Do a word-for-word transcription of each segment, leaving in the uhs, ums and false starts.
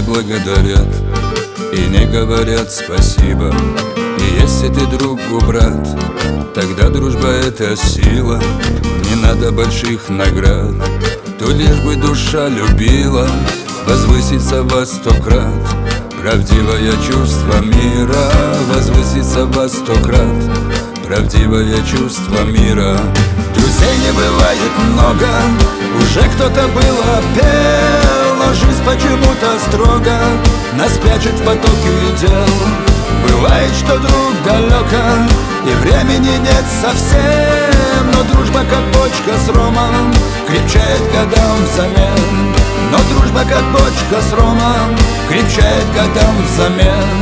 благодарят и не говорят спасибо. И если ты другу брат, тогда дружба — это сила. Не надо больших наград, то лишь бы душа любила возвыситься во сто крат. Правдивое чувство мира возвысится во сто крат. Правдивое чувство мира. Друзей не бывает много, уже кто-то было пел, но жизнь почему-то строго нас прячет в потоке дел. Бывает, что друг далеко и времени нет совсем, но дружба как бочка с ромом крепчает годам взамен. Но дружба как бочка с ромом крепчает годам взамен.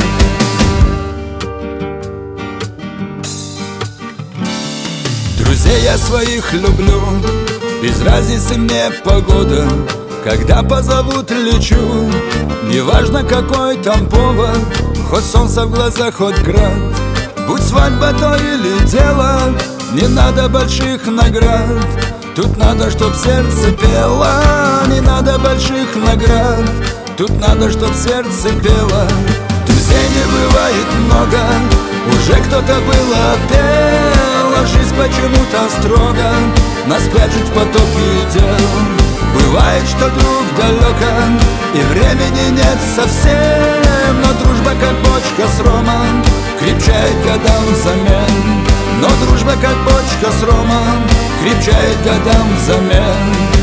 Друзей я своих люблю, без разницы мне погода. Когда позовут, лечу, неважно какой там повод. Хоть солнце в глазах, хоть град, будь свадьба то или дело, не надо больших наград. Тут надо, чтоб сердце пело, не надо больших наград. Тут надо, чтоб сердце пело. Друзей не бывает много, уже кто-то было пел, а жизнь почему-то строго нас прячет в потоке дел. Бывает, что друг далеко и времени нет совсем, но дружба как бочка с ромом крепчает годам взамен. Но дружба как бочка с ромом крепчает годам взамен.